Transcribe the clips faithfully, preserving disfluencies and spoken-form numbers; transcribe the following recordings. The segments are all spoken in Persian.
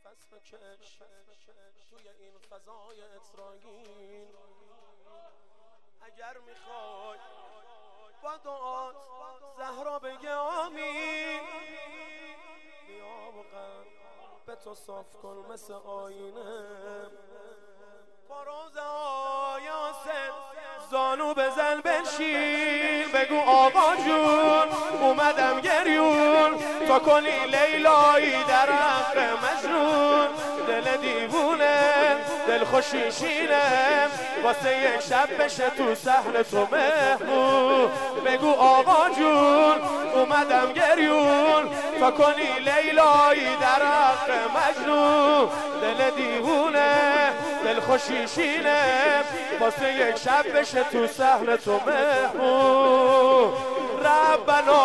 نفس بکش توی این فضای اطراگین. اگر میخوای با دعات زهرا بگه آمین. بیا و قلب تو صاف کن مثل آینه. پروزه های آسد زانو بزن بنشین. بگو آقا جون اومدم گریون تا کنی لیلایی در حق مجنون. دل دیوونه دل خوشی شینه واسه یک شب بشه تو صحن تو مهمون. بگو آقا جون اومدم گریون تا کنی لیلایی در حق مجنون. دل دیوونه دل خوشی شینه واسه یک شب بشه تو صحن تو مهمون. ربنا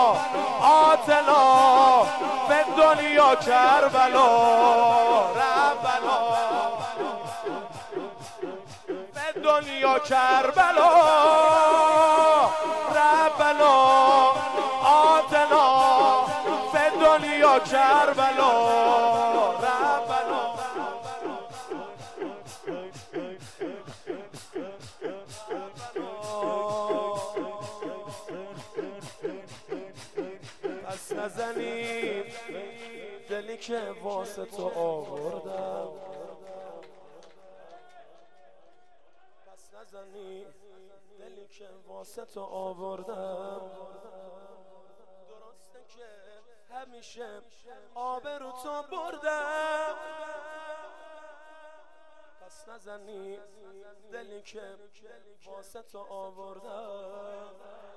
آتنا به دنیا کربلا. ربنا به دنیا کربلا. ربنا آتنا به دنیا کربلا. ربنا پس نزنید دلی که واسه تو آوردم. پس نزنید دلی که واسه تو آوردم. درسته که همیشه آبرو تو بردم. پس نزنید دلی که واسه تو آوردم.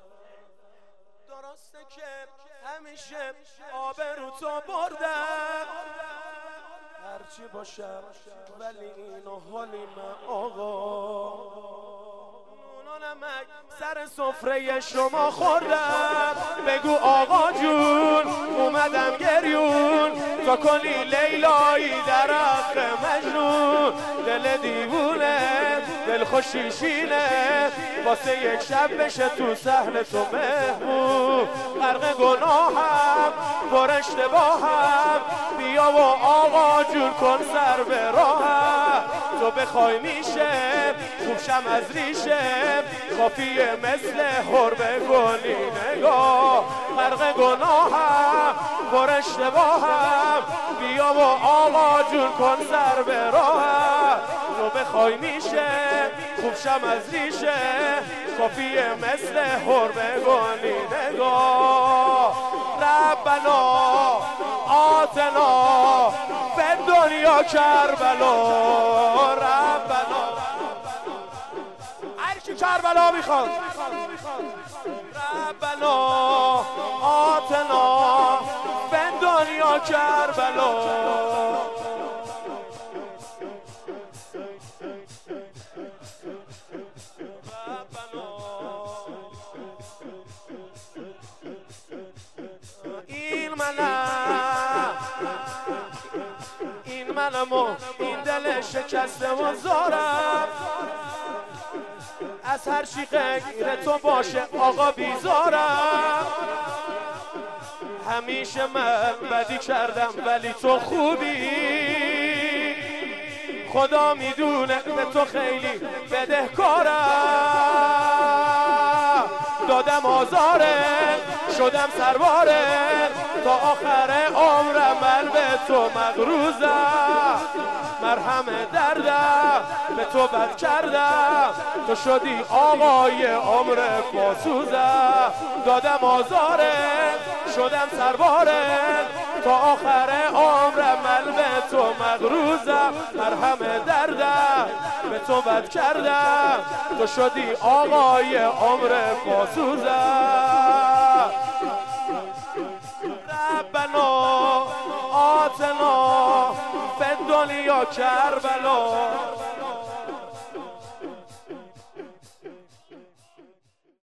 درسته که همیشه آبرو تو بردم. هرچی باشم ولی اینو حالیم آقا. نمک سر سفره شما خوردم. بگو آقا جون اومدم گریون تا کنی لیلایی در حق مجنون. دل دیوونه دل خوشی شینه واسه یک شب بشه تو صحن تو مهمون. غرق گناهم پر اشتباهم بیا و آقا جون کن سر به راهم. تو بخوای میشه خوب شم از ریشه کافیه مثل حربه گلی نگاه. غرق گناهم پر اشتباهم بیا و آقا جون کن سر به راهم. تو بخوای میشه خوب شم از ریشه کافیه مثل حربه گلی نگاه. ربنا آتنا به دنیا کربلا. ربنا هرکی کربلا میخواد. ربنا آتنا به دنیا کربلا. این منم این منم و این دل شکسته و زارم. از هر چی غیر تو باشه آقا بیزارم. همیشه من بدی کردم ولی تو خوبی. خدا میدونه به تو خیلی بدهکارم. دادم آزاره شدم سرواره تا آخر عمرم من به تو مغروزم. مرهم دردم به تو بد کردم تو شدی آقای عمر پاسوزم. دادم آزاره شدم سرواره تا آخر عمرم من به تو مغروزم. مرهم دردم به تو بد کردم تو شدی آقای عمر پاسوزم. ربنا آتنا به دنیا کربلا.